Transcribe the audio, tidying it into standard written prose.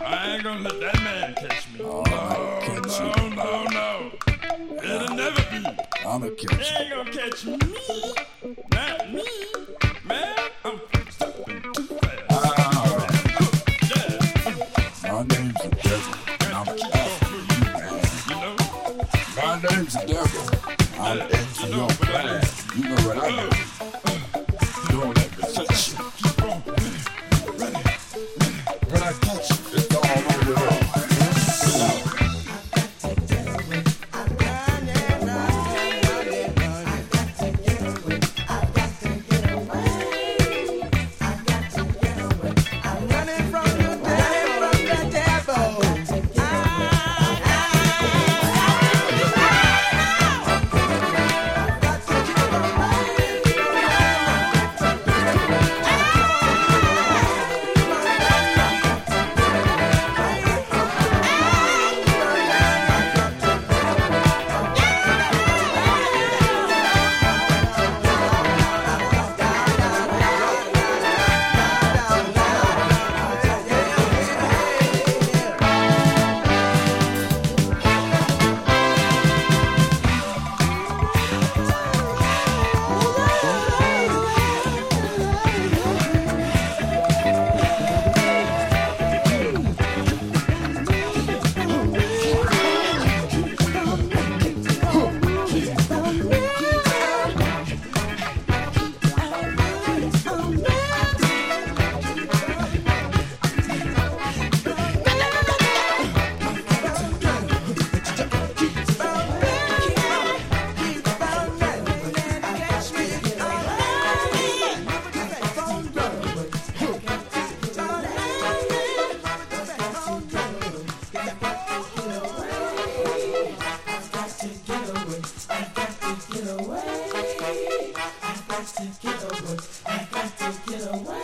I ain't gonna let that man catch me. Oh, No, catch no, you. no, no. It'll never be. I'ma He catch you. ain't gonna catch me. Not me. Man, I'm stepping too fast. Yeah. My name's the devil, and I'm after you, man. You know? My name's the devil. I'm into your plan. You know what I mean? Don't let me touch you. When I touch you, it's all over the I got to get away.